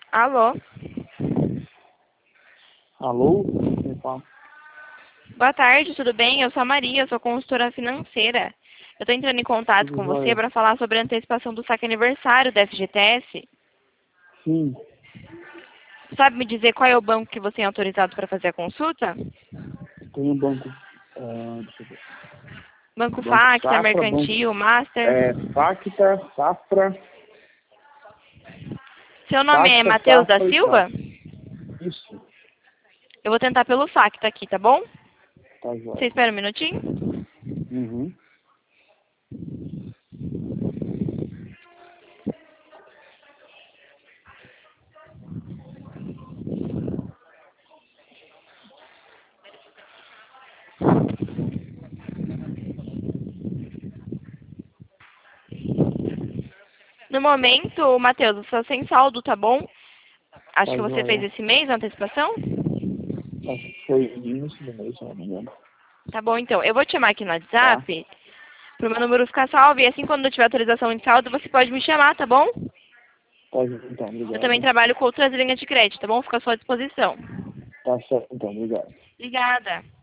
Alô? Alô? Quem fala? Boa tarde, tudo bem? Eu sou a Maria, eu sou consultora financeira. Eu estou entrando em contato Tudo com você jóia? para falar sobre a antecipação do saque aniversário da FGTS. Sim, Sabe me dizer qual é o banco que você é autorizado para fazer a consulta? tem um banco, deixa eu ver, Banco Banco Facta, Safra, banco, Mercantil, Master. Facta, Safra, Seu nome é Facta, Matheus da Safra e Silva? Safra. Isso, Eu vou tentar pelo Facta aqui, tá bom? tá Você jóia. espera um minutinho? Uhum. No momento, Matheus, eu estou sem saldo, tá bom? Acho Tá que você fez jóia. esse mês a antecipação? Acho que foi início do mês, se não me engano. Tá bom, então. Eu vou te chamar aqui no Tá? WhatsApp para o meu número ficar salvo. E assim, quando eu tiver autorização de saldo, você pode me chamar, tá bom? Tá jóia, então, Eu também obrigado. trabalho com outras linhas de crédito, tá bom? Fica à sua disposição. Tá certo, então, obrigado. Obrigada.